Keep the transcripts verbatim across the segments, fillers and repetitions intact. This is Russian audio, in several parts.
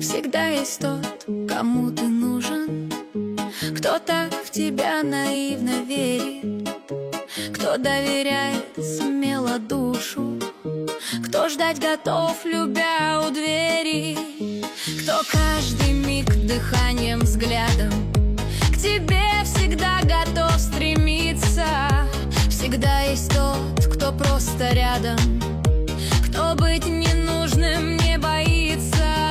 Всегда есть тот, кому ты нужен, кто так в тебя наивно верит, кто доверяет смело душу, кто ждать готов, любя у двери, кто каждый миг дыханием, взглядом к тебе всегда готов стремиться. Всегда есть тот, кто просто рядом, кто быть ненужным не боится.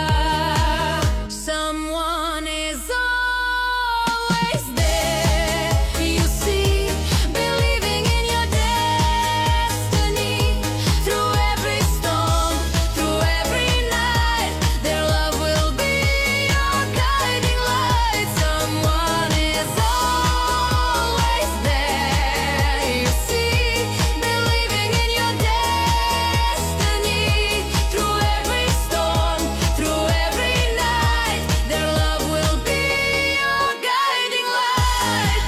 Someone is always there. You see, believing in your destiny. Through every storm, through every night, their love will be your guiding light. Someone is always there. You see, believing in your destiny. Through every storm, through every night, their love will be your guiding light.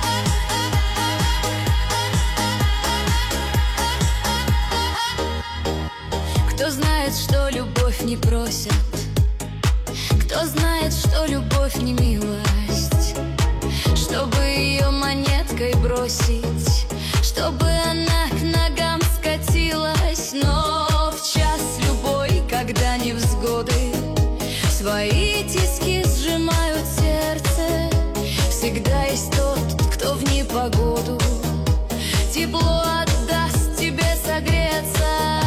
Кто знает, что любовь не просит, кто знает, что любовь не милость, чтобы ее монеткой бросить, чтобы она к ногам скатилась. Но в час любой, когда невзгоды свои тиски сжимают сердце, всегда есть тот, кто в непогоду тепло отдаст тебе согреться.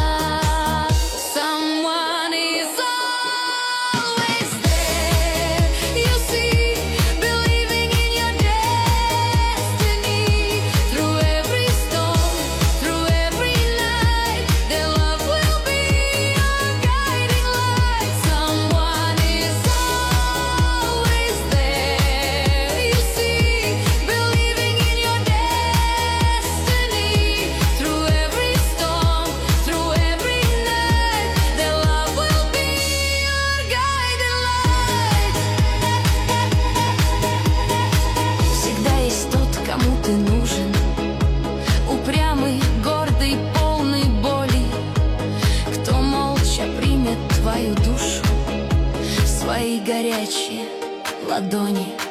Someone is always there. You see, believing in your destiny. Through every storm, through every night, their love will be your guiding light. Someone is always there. You see, believing in your destiny. Through every storm, through every night, their love will be your guiding light. Всегда есть тот, кому ты нужен, упрямый, гордый, полный боли, кто молча примет твою душу в свои горячие ладони.